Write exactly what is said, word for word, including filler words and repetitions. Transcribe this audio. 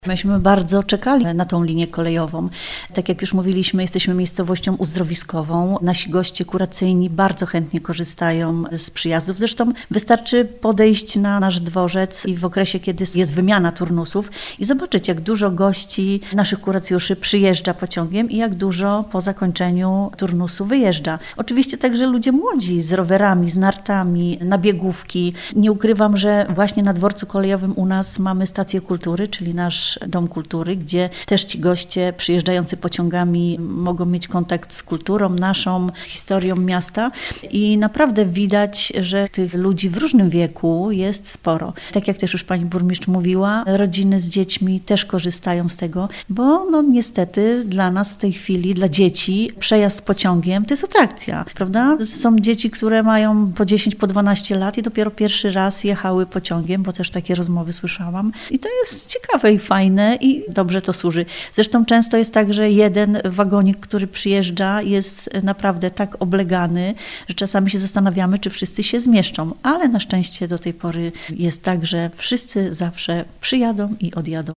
Myśmy bardzo czekali na tą linię kolejową. Tak jak już mówiliśmy, jesteśmy miejscowością uzdrowiskową. Nasi goście kuracyjni bardzo chętnie korzystają z przyjazdów. Zresztą wystarczy podejść na nasz dworzec i w okresie, kiedy jest wymiana turnusów i zobaczyć, jak dużo gości naszych kuracjuszy przyjeżdża pociągiem i jak dużo po zakończeniu turnusu wyjeżdża. Oczywiście także ludzie młodzi z rowerami, z nartami, na biegówki. Nie ukrywam, że właśnie na dworcu kolejowym u nas mamy stację kultury, czyli nasz Dom Kultury, gdzie też ci goście przyjeżdżający pociągami mogą mieć kontakt z kulturą naszą, historią miasta i naprawdę widać, że tych ludzi w różnym wieku jest sporo. Tak jak też już pani burmistrz mówiła, rodziny z dziećmi też korzystają z tego, bo no niestety dla nas w tej chwili, dla dzieci przejazd pociągiem to jest atrakcja, prawda? Są dzieci, które mają po dziesięć, po dwanaście lat i dopiero pierwszy raz jechały pociągiem, bo też takie rozmowy słyszałam i to jest ciekawe i fajne i dobrze to służy. Zresztą często jest tak, że jeden wagonik, który przyjeżdża, jest naprawdę tak oblegany, że czasami się zastanawiamy, czy wszyscy się zmieszczą, ale na szczęście do tej pory jest tak, że wszyscy zawsze przyjadą i odjadą.